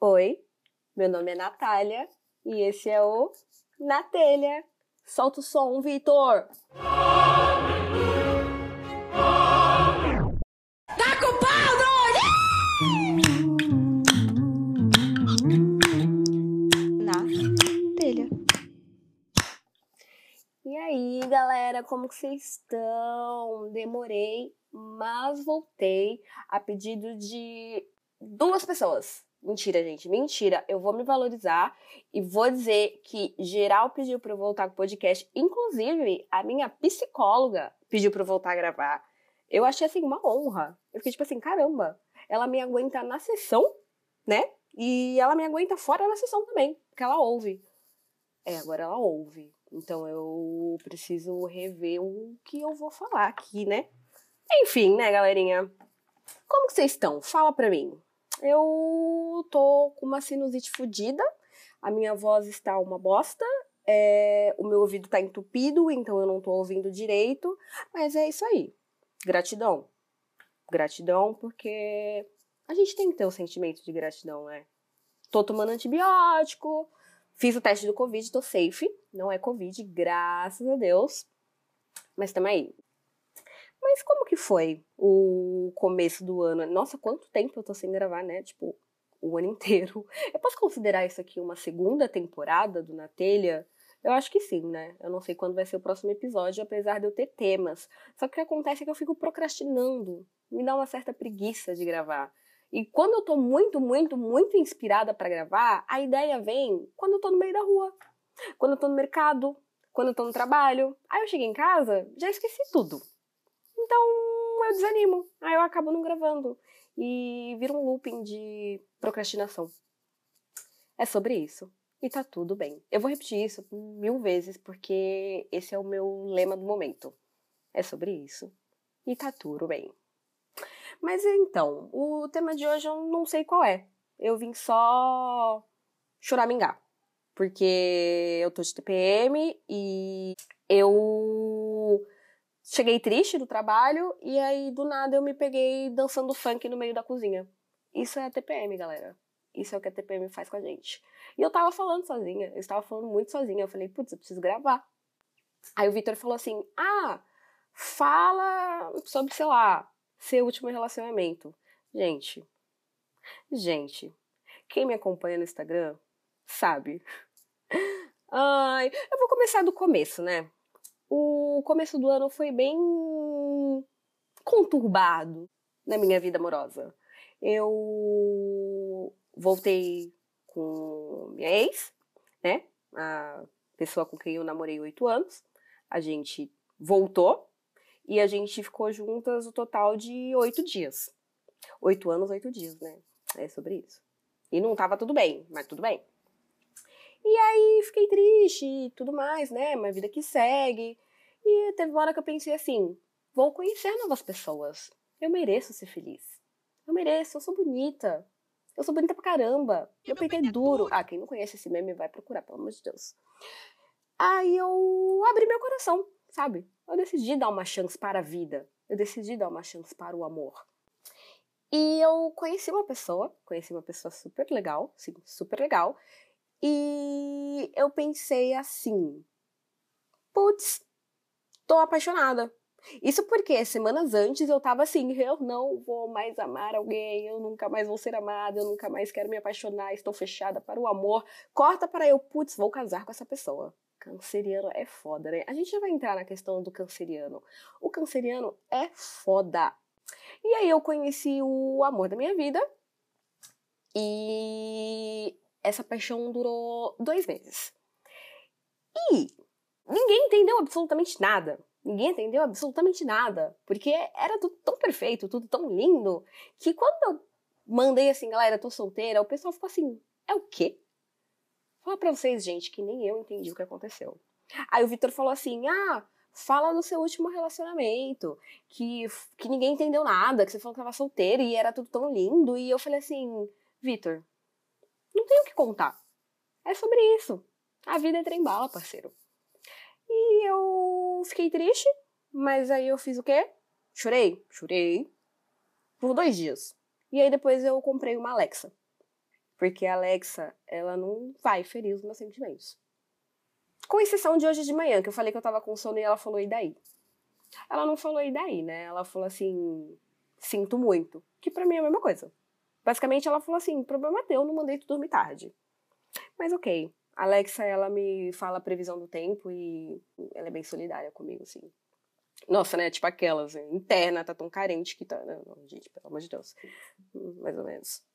Oi, meu nome é Natália e esse é o Na Telha. Solta o som, Vitor! Tá com pau, Na telha. E aí, galera, como que vocês estão? Demorei, mas voltei a pedido de 2 pessoas. Mentira, gente, mentira. Eu vou me valorizar e vou dizer que geral pediu pra eu voltar com o podcast. Inclusive, a minha psicóloga pediu pra eu voltar a gravar. Eu achei, assim, uma honra. Eu fiquei tipo assim, caramba, ela me aguenta na sessão, né? E ela me aguenta fora da sessão também, porque ela ouve. Agora ela ouve. Então eu preciso rever o que eu vou falar aqui, né? Enfim, né, galerinha? Como que vocês estão? Fala pra mim. Eu tô com uma sinusite fodida. A minha voz está uma bosta. O meu ouvido tá entupido, então eu não tô ouvindo direito. Mas é isso aí. Gratidão. Gratidão porque a gente tem que ter o sentimento de gratidão, né? Tô tomando antibiótico. Fiz o teste do Covid, tô safe. Não é Covid, graças a Deus. Mas tamo aí. Mas como que foi o começo do ano? Nossa, quanto tempo eu tô sem gravar, né? Tipo, o ano inteiro. Eu posso considerar isso aqui uma segunda temporada do Na Telha? Eu acho que sim, né? Eu não sei quando vai ser o próximo episódio, apesar de eu ter temas. Só que o que acontece é que eu fico procrastinando. Me dá uma certa preguiça de gravar. E quando eu tô muito inspirada pra gravar, a ideia vem quando eu tô no meio da rua, quando eu tô no mercado, quando eu tô no trabalho. Aí eu chego em casa, já esqueci tudo. Então eu desanimo, aí eu acabo não gravando. E vira um looping de procrastinação. É sobre isso. E tá tudo bem. Eu vou repetir isso 1000 vezes, porque esse é o meu lema do momento. É sobre isso. E tá tudo bem. Mas então, o tema de hoje eu não sei qual é. Eu vim só choramingar. Porque eu tô de TPM e eu cheguei triste do trabalho e aí do nada eu me peguei dançando funk no meio da cozinha. Isso é a TPM, galera. Isso é o que a TPM faz com a gente. E eu tava falando sozinha, eu estava falando muito sozinha. Eu falei, putz, eu preciso gravar. Aí o Vitor falou assim, fala sobre, sei lá, seu último relacionamento. Gente, quem me acompanha no Instagram sabe. Ai, eu vou começar do começo, né? O começo do ano foi bem conturbado na minha vida amorosa. Eu voltei com minha ex, né? A pessoa com quem eu namorei 8 anos. A gente voltou e a gente ficou juntas o total de 8 dias. 8 anos, 8 dias, né? É sobre isso. E não tava tudo bem, mas tudo bem. E aí fiquei triste e tudo mais, né? Uma vida que segue. E teve uma hora que eu pensei assim, vou conhecer novas pessoas. Eu mereço ser feliz. Eu mereço, eu sou bonita. Eu sou bonita pra caramba. Meu peito é duro. Quem não conhece esse meme vai procurar, pelo amor de Deus. Aí eu abri meu coração, sabe? Eu decidi dar uma chance para a vida. Eu decidi dar uma chance para o amor. E eu conheci uma pessoa super legal, sim, super legal. E eu pensei assim, putz, tô apaixonada. Isso porque semanas antes eu tava assim, eu não vou mais amar alguém, eu nunca mais vou ser amada, eu nunca mais quero me apaixonar, estou fechada para o amor. Corta para eu, putz, vou casar com essa pessoa. Canceriano é foda, né? A gente já vai entrar na questão do canceriano. O canceriano é foda. E aí eu conheci o amor da minha vida e essa paixão durou 2 meses. E ninguém entendeu absolutamente nada. Ninguém entendeu absolutamente nada. Porque era tudo tão perfeito, tudo tão lindo, que quando eu mandei assim, galera, tô solteira, o pessoal ficou assim, é o quê? Vou falar pra vocês, gente, que nem eu entendi o que aconteceu. Aí o Vitor falou assim, fala do seu último relacionamento, que ninguém entendeu nada, que você falou que tava solteira e era tudo tão lindo. E eu falei assim, Vitor, não tenho o que contar. É sobre isso. A vida é trem-bala, parceiro. E eu fiquei triste, mas aí eu fiz o quê? Chorei por 2 dias. E aí depois eu comprei uma Alexa. Porque a Alexa, ela não vai ferir os meus sentimentos. Com exceção de hoje de manhã, que eu falei que eu tava com sono e ela falou, e daí? Ela não falou, e daí, né? Ela falou assim, sinto muito. Que pra mim é a mesma coisa. Basicamente, ela falou assim, problema teu, não mandei tu dormir tarde. Mas ok. A Alexa, ela me fala a previsão do tempo e ela é bem solidária comigo, assim. Nossa, né? Tipo aquelas, interna, tá tão carente que tá... Não, gente, pelo amor de Deus. Mais ou menos.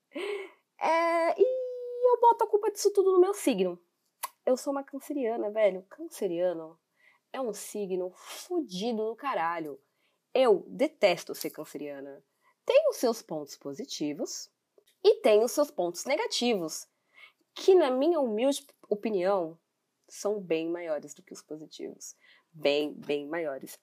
E eu boto a culpa disso tudo no meu signo. Eu sou uma canceriana, velho. Canceriano é um signo fudido do caralho. Eu detesto ser canceriana. Tem os seus pontos positivos e tem os seus pontos negativos, que na minha humilde opinião são bem maiores do que os positivos. Bem, bem maiores.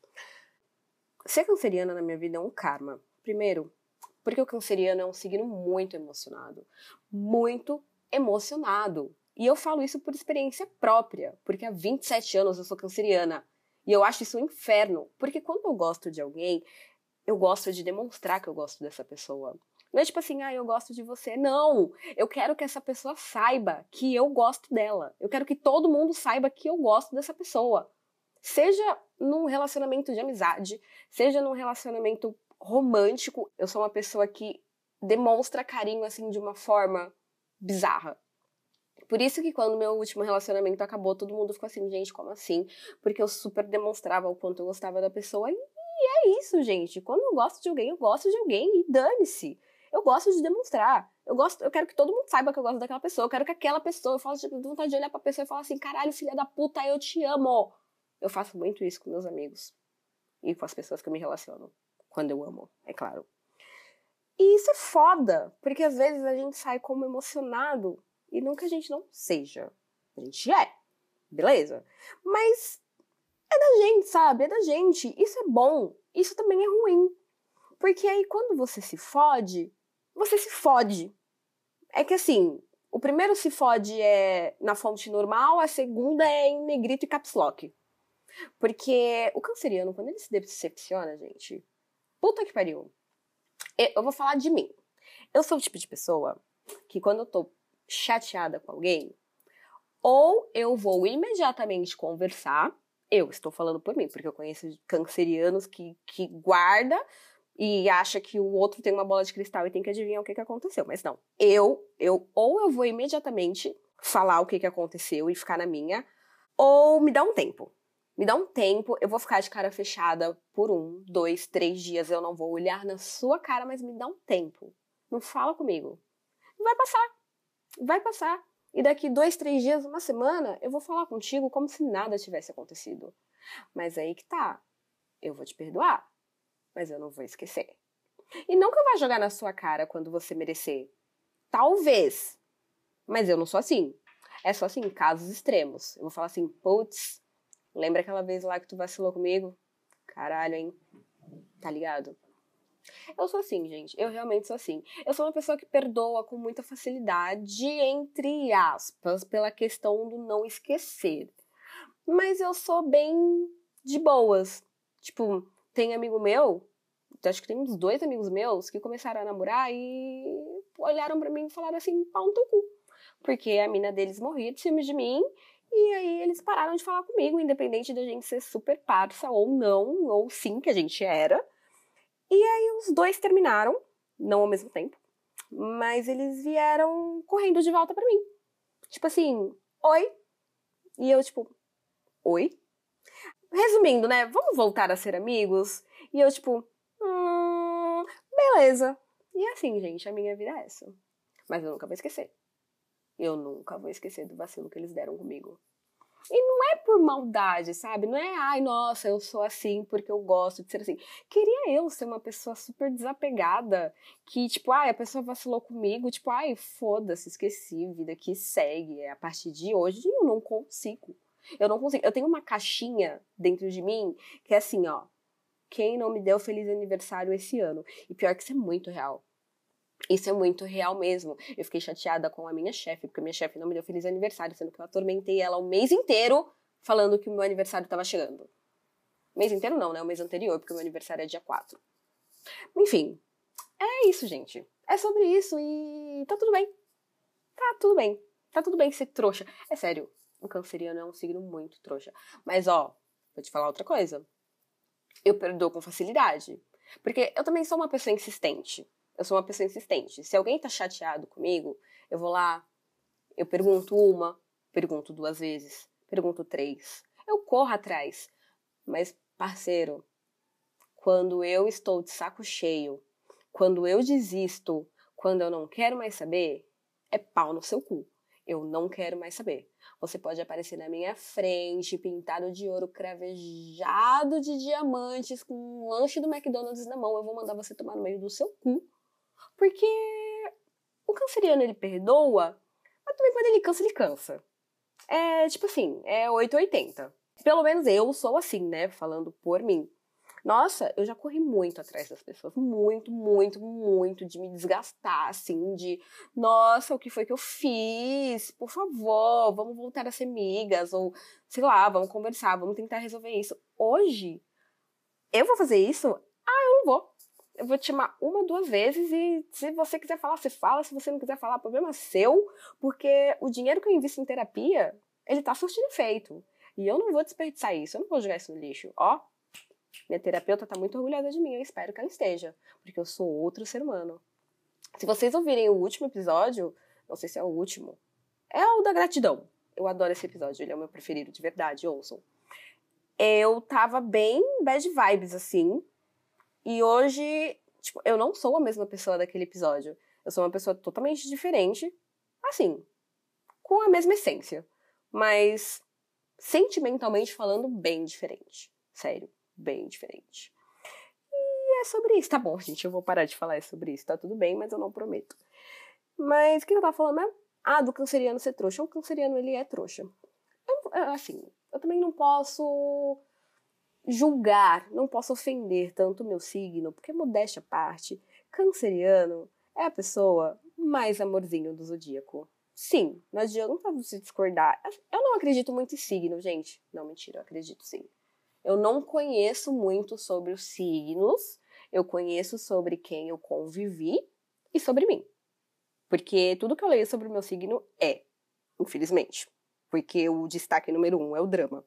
Ser canceriana na minha vida é um karma. Primeiro, porque o canceriano é um signo muito emocionado. Muito emocionado. E eu falo isso por experiência própria, porque há 27 anos eu sou canceriana. E eu acho isso um inferno, porque quando eu gosto de alguém, eu gosto de demonstrar que eu gosto dessa pessoa. Não é tipo assim, eu gosto de você. Não! Eu quero que essa pessoa saiba que eu gosto dela. Eu quero que todo mundo saiba que eu gosto dessa pessoa. Seja num relacionamento de amizade, seja num relacionamento romântico. Eu sou uma pessoa que demonstra carinho, assim, de uma forma bizarra. Por isso que quando meu último relacionamento acabou, todo mundo ficou assim, gente, como assim? Porque eu super demonstrava o quanto eu gostava da pessoa. E é isso, gente. Quando eu gosto de alguém, eu gosto de alguém. E dane-se. Eu gosto de demonstrar. Eu quero que todo mundo saiba que eu gosto daquela pessoa. Eu quero que aquela pessoa, eu faço de vontade de olhar pra pessoa e falar assim, caralho, filha da puta, eu te amo. Eu faço muito isso com meus amigos. E com as pessoas que eu me relaciono. Quando eu amo, é claro. E isso é foda. Porque às vezes a gente sai como emocionado. E não que a gente não seja. A gente é. Beleza? Mas é da gente, sabe? É da gente. Isso é bom. Isso também é ruim. Porque aí quando você se fode, você se fode. É que assim, o primeiro se fode é na fonte normal, a segunda é em negrito e caps lock. Porque o canceriano, quando ele se decepciona, gente, puta que pariu. Eu vou falar de mim. Eu sou o tipo de pessoa que quando eu tô chateada com alguém, ou eu vou imediatamente conversar, eu estou falando por mim, porque eu conheço cancerianos que guarda e acha que o outro tem uma bola de cristal e tem que adivinhar o que aconteceu, mas não. Ou eu vou imediatamente falar o que aconteceu e ficar na minha, ou me dá um tempo. Me dá um tempo, eu vou ficar de cara fechada por 1, 2, 3 dias, eu não vou olhar na sua cara, mas me dá um tempo. Não fala comigo. Vai passar. Vai passar. E daqui 2, 3 dias, uma semana, eu vou falar contigo como se nada tivesse acontecido. Mas aí que tá. Eu vou te perdoar, mas eu não vou esquecer. E não que eu vá jogar na sua cara quando você merecer. Talvez. Mas eu não sou assim. É só assim, casos extremos. Eu vou falar assim, putz, lembra aquela vez lá que tu vacilou comigo? Caralho, hein? Tá ligado? Eu sou assim, gente. Eu realmente sou assim. Eu sou uma pessoa que perdoa com muita facilidade, entre aspas, pela questão do não esquecer. Mas eu sou bem de boas. Tipo, tem amigo meu, acho que tem uns 2 amigos meus que começaram a namorar e olharam pra mim e falaram assim, pau no teu cu. Porque a mina deles morria de ciúmes de mim e aí eles pararam de falar comigo, independente da gente ser super parça ou não, ou sim, que a gente era. E aí os 2 terminaram, não ao mesmo tempo, mas eles vieram correndo de volta pra mim. Tipo assim, oi. E eu tipo, oi? Resumindo, né, vamos voltar a ser amigos? E eu tipo, beleza. E assim, gente, a minha vida é essa. Mas eu nunca vou esquecer. Eu nunca vou esquecer do vacilo que eles deram comigo. E não é por maldade, sabe? Não é, ai, nossa, eu sou assim porque eu gosto de ser assim. Queria eu ser uma pessoa super desapegada, que, tipo, ai, a pessoa vacilou comigo, tipo, ai, foda-se, esqueci, vida que segue. A partir de hoje eu não consigo. Eu não consigo. Eu tenho uma caixinha dentro de mim que é assim, ó. Quem não me deu feliz aniversário esse ano? E pior que isso é muito real. Isso é muito real mesmo. Eu fiquei chateada com a minha chefe, porque a minha chefe não me deu feliz aniversário, sendo que eu atormentei ela o mês inteiro falando que o meu aniversário estava chegando. Mês inteiro não, né? O mês anterior, porque o meu aniversário é dia 4. Enfim, é isso, gente. É sobre isso e tá tudo bem. tudo bem. Tá tudo bem ser trouxa. É sério, o canceriano é um signo muito trouxa. Mas, ó, vou te falar outra coisa. Eu perdoo com facilidade. Porque eu também sou uma pessoa insistente. Eu sou uma pessoa insistente. Se alguém tá chateado comigo, eu vou lá, eu pergunto uma, pergunto 2 vezes, pergunto 3. Eu corro atrás. Mas, parceiro, quando eu estou de saco cheio, quando eu desisto, quando eu não quero mais saber, é pau no seu cu. Eu não quero mais saber. Você pode aparecer na minha frente, pintado de ouro, cravejado de diamantes, com um lanche do McDonald's na mão. Eu vou mandar você tomar no meio do seu cu. Porque o canceriano, ele perdoa, mas também quando ele cansa, ele cansa. É tipo assim, é 880. Pelo menos eu sou assim, né? Falando por mim. Nossa, eu já corri muito atrás das pessoas. Muito, muito, muito. De me desgastar, assim. De, nossa, o que foi que eu fiz? Por favor, vamos voltar a ser amigas. Ou, sei lá, vamos conversar, vamos tentar resolver isso. Hoje, eu vou fazer isso? Ah, eu não vou. Eu vou te chamar 1, 2 vezes e se você quiser falar, você fala. Se você não quiser falar, problema é seu. Porque o dinheiro que eu invisto em terapia, ele tá surtindo efeito. E eu não vou desperdiçar isso. Eu não vou jogar isso no lixo. Ó. Minha terapeuta tá muito orgulhosa de mim, eu espero que ela esteja, porque eu sou outro ser humano. Se vocês ouvirem o último episódio, não sei se é o último, é o da gratidão. Eu adoro esse episódio, ele é o meu preferido, de verdade, ouçam. Eu tava bem bad vibes, assim, e hoje, tipo, eu não sou a mesma pessoa daquele episódio. Eu sou uma pessoa totalmente diferente, assim, com a mesma essência, mas sentimentalmente falando, bem diferente. Sério. Bem diferente. E é sobre isso. Tá bom, gente, eu vou parar de falar sobre isso. Tá tudo bem, mas eu não prometo. Mas o que eu tava falando mesmo? Ah, do canceriano ser trouxa. O canceriano, ele é trouxa. Assim, eu também não posso julgar, não posso ofender tanto o meu signo, porque modéstia à parte, canceriano é a pessoa mais amorzinho do zodíaco. Sim, não adianta você discordar. Eu não acredito muito em signo, gente. Não, mentira, eu acredito sim. Eu não conheço muito sobre os signos, eu conheço sobre quem eu convivi e sobre mim. Porque tudo que eu leio sobre o meu signo é, infelizmente. Porque o destaque número 1 é o drama.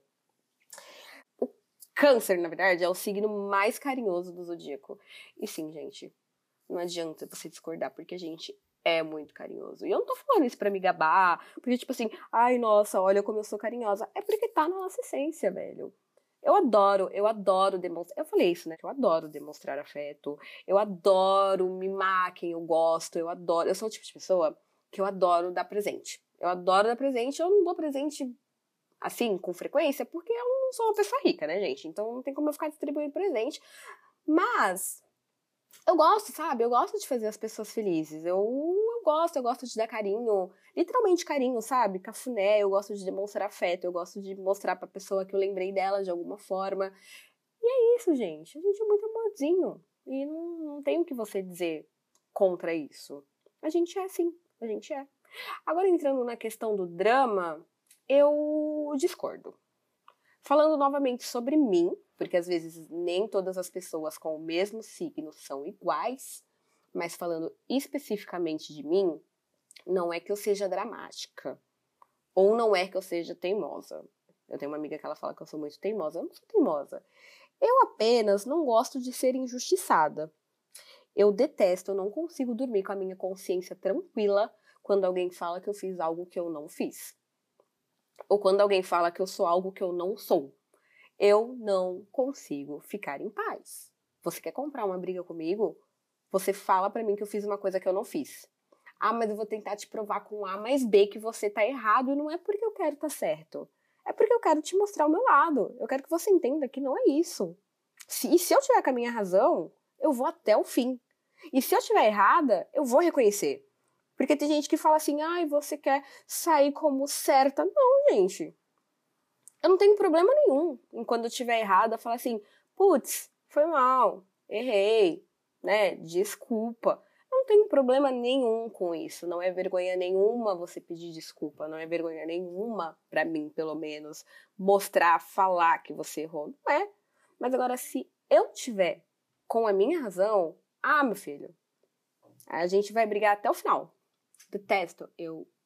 O câncer, na verdade, é o signo mais carinhoso do zodíaco. E sim, gente, não adianta você discordar, porque a gente é muito carinhoso. E eu não tô falando isso pra me gabar, porque tipo assim, ai, nossa, olha como eu sou carinhosa. É porque tá na nossa essência, velho. Eu adoro demonstrar. Eu falei isso, né? Eu adoro demonstrar afeto. Eu adoro mimar quem eu gosto. Eu adoro. Eu sou o tipo de pessoa que eu adoro dar presente. Eu adoro dar presente. Eu não dou presente assim, com frequência, porque eu não sou uma pessoa rica, né, gente? Então não tem como eu ficar distribuindo presente. Mas eu gosto, sabe? Eu gosto de fazer as pessoas felizes. Eu gosto de dar carinho, literalmente carinho, sabe? Cafuné, eu gosto de demonstrar afeto, eu gosto de mostrar pra pessoa que eu lembrei dela de alguma forma. E é isso, gente. A gente é muito amorzinho. E não tem o que você dizer contra isso. A gente é assim, a gente é. Agora, entrando na questão do drama, eu discordo. Falando novamente sobre mim, porque às vezes nem todas as pessoas com o mesmo signo são iguais, mas falando especificamente de mim, não é que eu seja dramática, ou não é que eu seja teimosa. Eu tenho uma amiga que ela fala que eu sou muito teimosa. Eu não sou teimosa. Eu apenas não gosto de ser injustiçada. Eu detesto, eu não consigo dormir com a minha consciência tranquila quando alguém fala que eu fiz algo que eu não fiz. Ou quando alguém fala que eu sou algo que eu não sou. Eu não consigo ficar em paz. Você quer comprar uma briga comigo? Você fala pra mim que eu fiz uma coisa que eu não fiz. Ah, mas eu vou tentar te provar com A mais B que você tá errado. E não é porque eu quero tá certo. É porque eu quero te mostrar o meu lado. Eu quero que você entenda que não é isso. E se eu tiver com a minha razão, eu vou até o fim. E se eu estiver errada, eu vou reconhecer. Porque tem gente que fala assim, ai, você quer sair como certa. Não, gente. Eu não tenho problema nenhum em quando eu estiver errada, falar assim, putz, foi mal, errei, né, desculpa. Eu não tenho problema nenhum com isso, não é vergonha nenhuma você pedir desculpa, não é vergonha nenhuma, pra mim, pelo menos, mostrar, falar que você errou, não é. Mas agora, se eu tiver com a minha razão, ah, meu filho, a gente vai brigar até o final. Detesto, eu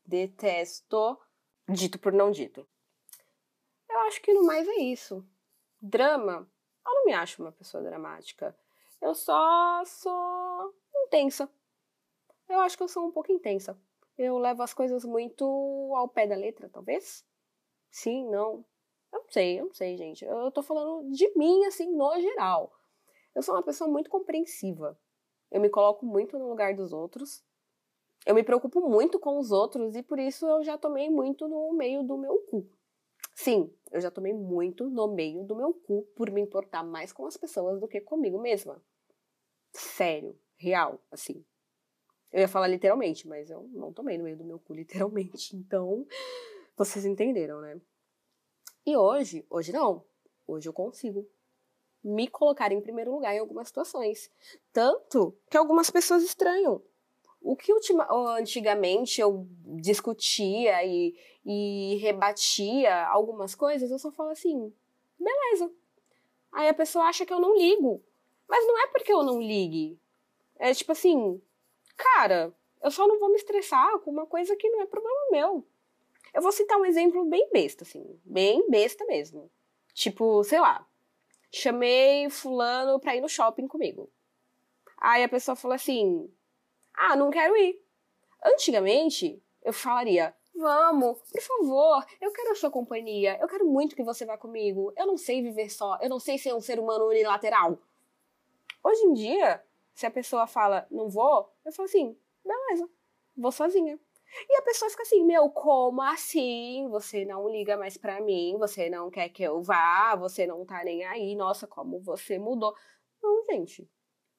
Detesto dito por não dito. Eu acho que no mais é isso. Drama, eu não me acho uma pessoa dramática. Eu só sou intensa. Eu acho que eu sou um pouco intensa. Eu levo as coisas muito ao pé da letra, talvez? Sim, não. Eu não sei, gente. Eu tô falando de mim, assim, no geral. Eu sou uma pessoa muito compreensiva. Eu me coloco muito no lugar dos outros. Eu me preocupo muito com os outros e por isso eu já tomei muito no meio do meu cu. Sim, eu já tomei muito no meio do meu cu por me importar mais com as pessoas do que comigo mesma. Sério, real, assim. Eu ia falar literalmente, mas eu não tomei no meio do meu cu literalmente. Então, vocês entenderam, né? E hoje não. Hoje eu consigo me colocar em primeiro lugar em algumas situações. Tanto que algumas pessoas estranham. O que antigamente eu discutia e rebatia algumas coisas, eu só falo assim, beleza. Aí a pessoa acha que eu não ligo. Mas não é porque eu não ligue. É tipo assim, cara, eu só não vou me estressar com uma coisa que não é problema meu. Eu vou citar um exemplo bem besta, assim. Bem besta mesmo. Tipo, sei lá, chamei fulano pra ir no shopping comigo. Aí a pessoa falou assim, não quero ir. Antigamente, eu falaria, vamos, por favor, eu quero a sua companhia, eu quero muito que você vá comigo, eu não sei viver só, eu não sei ser um ser humano unilateral. Hoje em dia, se a pessoa fala, não vou, eu falo assim, beleza, vou sozinha. E a pessoa fica assim, meu, como assim? Você não liga mais pra mim, você não quer que eu vá, você não tá nem aí, nossa, como você mudou. Não, gente,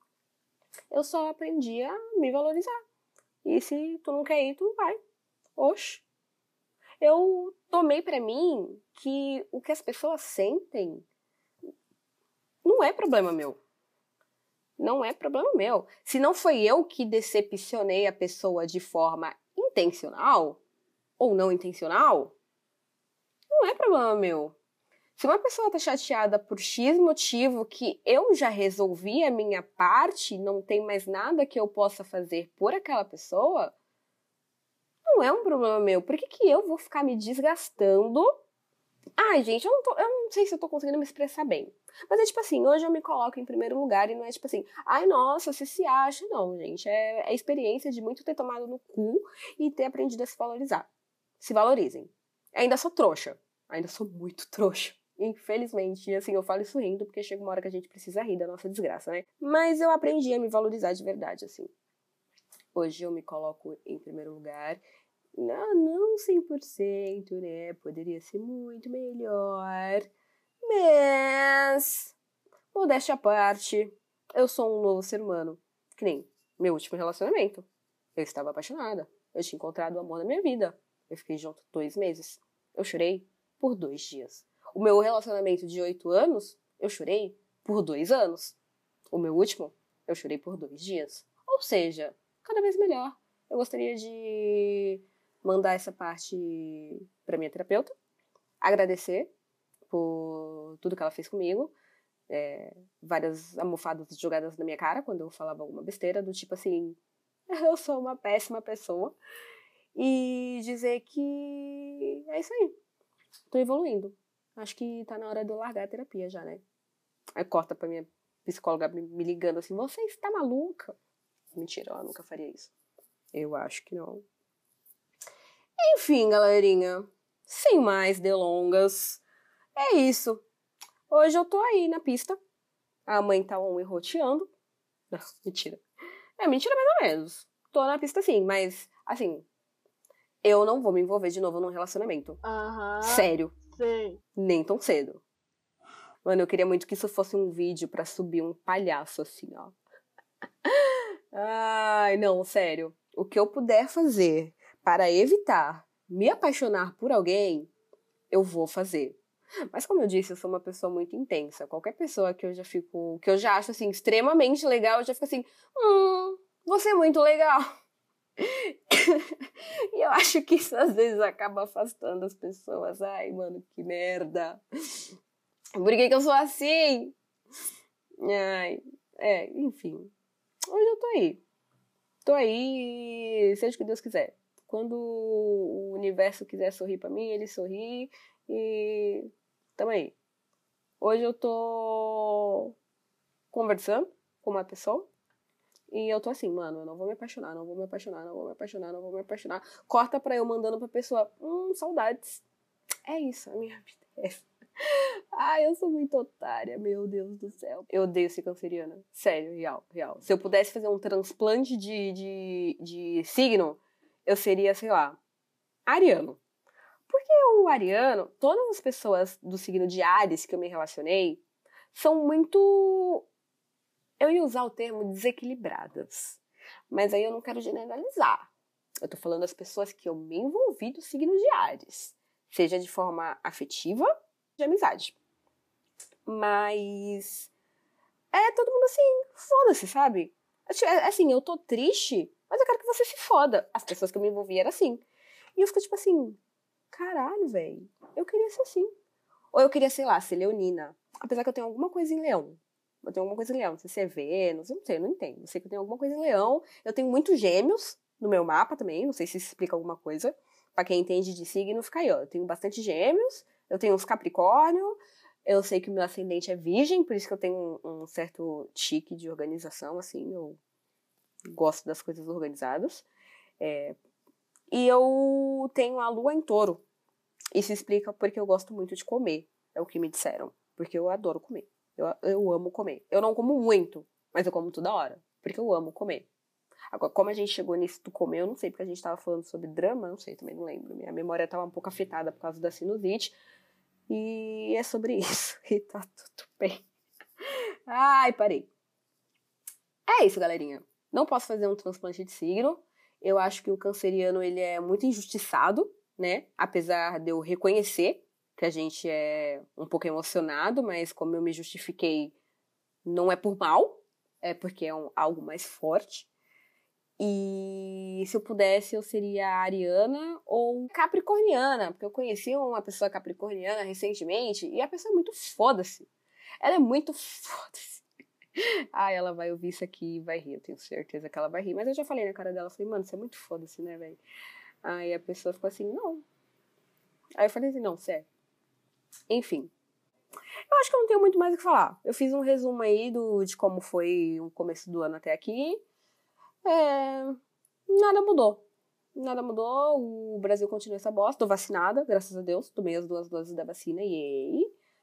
eu só aprendi a me valorizar. E se tu não quer ir, tu não vai. Oxe. Eu tomei pra mim que o que as pessoas sentem não é problema meu. Não é problema meu. Se não foi eu que decepcionei a pessoa de forma intencional ou não intencional, não é problema meu. Se uma pessoa tá chateada por X motivo que eu já resolvi a minha parte, não tem mais nada que eu possa fazer por aquela pessoa, não é um problema meu. Por que eu vou ficar me desgastando? Ai, gente, eu não sei se eu tô conseguindo me expressar bem. Mas é tipo assim, hoje eu me coloco em primeiro lugar e não é tipo assim, ai, nossa, você se acha. Não, gente, é a experiência de muito ter tomado no cu e ter aprendido a se valorizar. Se valorizem. Ainda sou trouxa. Ainda sou muito trouxa. Infelizmente, e assim, eu falo isso rindo, porque chega uma hora que a gente precisa rir da nossa desgraça, né? Mas eu aprendi a me valorizar de verdade, assim. Hoje eu me coloco em primeiro lugar. Não 100%, né? Poderia ser muito melhor. Mas, modéstia à parte, eu sou um novo ser humano. Que nem meu último relacionamento. Eu estava apaixonada. Eu tinha encontrado o amor da minha vida. Eu fiquei junto 2 meses. Eu chorei por 2 dias. O meu relacionamento de 8 anos, eu chorei por 2 anos. O meu último, eu chorei por 2 dias. Ou seja, cada vez melhor. Eu gostaria de mandar essa parte pra minha terapeuta, agradecer por tudo que ela fez comigo, várias almofadas jogadas na minha cara quando eu falava alguma besteira, do tipo assim, eu sou uma péssima pessoa, e dizer que é isso aí, tô evoluindo. Acho que tá na hora de eu largar a terapia já, né? Aí corta pra minha psicóloga me ligando assim, você está maluca? Mentira, ela nunca faria isso. Eu acho que não. Enfim, galerinha, sem mais delongas, é isso. Hoje eu tô aí na pista. A mãe tá on e roteando. Não, mentira. Mentira mais ou menos. Tô na pista sim, mas, assim, eu não vou me envolver de novo num relacionamento. Sério. Sim. Nem tão cedo. Mano, eu queria muito que isso fosse um vídeo pra subir um palhaço, assim, ó. Ai, não, sério. O que eu puder fazer para evitar me apaixonar por alguém, eu vou fazer. Mas como eu disse, eu sou uma pessoa muito intensa. Qualquer pessoa que eu já acho assim extremamente legal, eu já fico assim, você é muito legal. E eu acho que isso às vezes acaba afastando as pessoas. Ai, mano, que merda. Por que eu sou assim? Ai, enfim. Hoje eu tô aí. Tô aí, seja o que Deus quiser. Quando o universo quiser sorrir pra mim, ele sorri e tamo aí. Hoje eu tô conversando com uma pessoa e eu tô assim, mano, eu não vou me apaixonar, não vou me apaixonar, não vou me apaixonar, não vou me apaixonar. Corta pra eu mandando pra pessoa, saudades. É isso, a minha vida é essa. Ai, eu sou muito otária, meu Deus do céu. Eu odeio ser canceriana. Sério, real. Se eu pudesse fazer um transplante de signo, eu seria, sei lá, ariano. Porque o ariano, todas as pessoas do signo de Áries que eu me relacionei, são muito... Eu ia usar o termo desequilibradas. Mas aí eu não quero generalizar. Eu tô falando das pessoas que eu me envolvi do signo de Áries. Seja de forma afetiva, de amizade. Mas todo mundo assim, foda-se, sabe? Assim, eu tô triste, mas eu quero que você se foda. As pessoas que eu me envolvi eram assim. E eu fico tipo assim, caralho, velho, eu queria ser assim. Ou eu queria, sei lá, ser leonina. Apesar que eu tenho alguma coisa em leão. Eu tenho alguma coisa em leão, não sei se é Vênus, eu não sei, não entendo. Eu sei que eu tenho alguma coisa em leão. Eu tenho muitos gêmeos no meu mapa também, não sei se isso explica alguma coisa. Pra quem entende de signo, fica aí, ó. Eu tenho bastante gêmeos, eu tenho uns capricórnio, eu sei que o meu ascendente é virgem, por isso que eu tenho um certo tique de organização, assim, eu gosto das coisas organizadas. E eu tenho a lua em touro. Isso explica porque eu gosto muito de comer, é o que me disseram. Porque eu adoro comer, eu amo comer. Eu não como muito, mas eu como toda hora, porque eu amo comer. Agora, como a gente chegou nisso do comer, eu não sei, porque a gente tava falando sobre drama, não sei, também não lembro. Minha memória tava um pouco afetada por causa da sinusite. E é sobre isso. E tá tudo bem. Ai, parei. É isso, galerinha. Não posso fazer um transplante de signo. Eu acho que o canceriano, ele é muito injustiçado, né? Apesar de eu reconhecer que a gente é um pouco emocionado, mas como eu me justifiquei, não é por mal, é porque é algo mais forte. E se eu pudesse, eu seria ariana ou capricorniana, porque eu conheci uma pessoa capricorniana recentemente e a pessoa é muito foda-se. Ela é muito foda-se. Ai, ela vai ouvir isso aqui e vai rir, eu tenho certeza que ela vai rir. Mas eu já falei na cara dela, falei, mano, você é muito foda-se, né, velho? Aí a pessoa ficou assim, não. Aí eu falei assim, não, sério. Enfim. Eu acho que eu não tenho muito mais o que falar. Eu fiz um resumo aí de como foi o começo do ano até aqui. Nada mudou. Nada mudou. O Brasil continua essa bosta. Tô vacinada, graças a Deus. Tomei as 2 doses da vacina. Yay.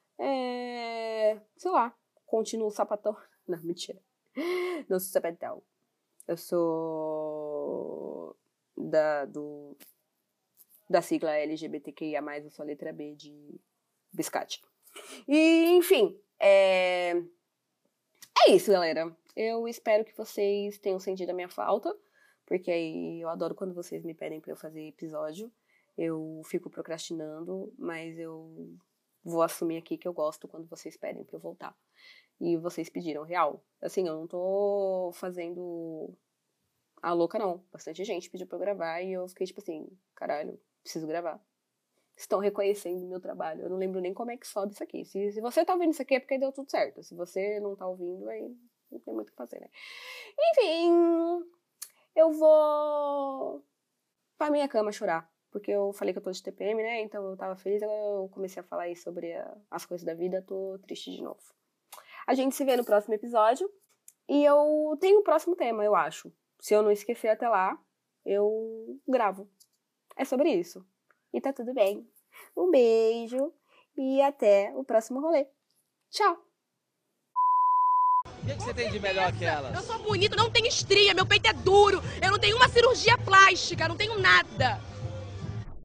Sei lá. Continuo sapatão. Não, mentira. Não sou sapatão. Eu sou da sigla LGBTQIA+, eu sou a letra B de biscate. E, enfim, é isso, galera. Eu espero que vocês tenham sentido a minha falta, porque aí eu adoro quando vocês me pedem pra eu fazer episódio. Eu fico procrastinando, mas eu vou assumir aqui que eu gosto quando vocês pedem pra eu voltar. E vocês pediram real. Assim, eu não tô fazendo a louca, não. Bastante gente pediu pra eu gravar e eu fiquei tipo assim, caralho, preciso gravar. Estão reconhecendo o meu trabalho. Eu não lembro nem como é que sobe isso aqui. Se você tá ouvindo isso aqui é porque deu tudo certo. Se você não tá ouvindo, aí não tem muito o que fazer, né? Enfim, eu vou pra minha cama chorar. Porque eu falei que eu tô de TPM, né? Então eu tava feliz, agora eu comecei a falar aí sobre as coisas da vida, tô triste de novo. A gente se vê no próximo episódio. E eu tenho o próximo tema, eu acho. Se eu não esquecer até lá, eu gravo. É sobre isso. E tá tudo bem. Um beijo e até o próximo rolê. Tchau! O que você tem de melhor que ela? Eu sou bonita, não tenho estria, meu peito é duro, eu não tenho uma cirurgia plástica, não tenho nada.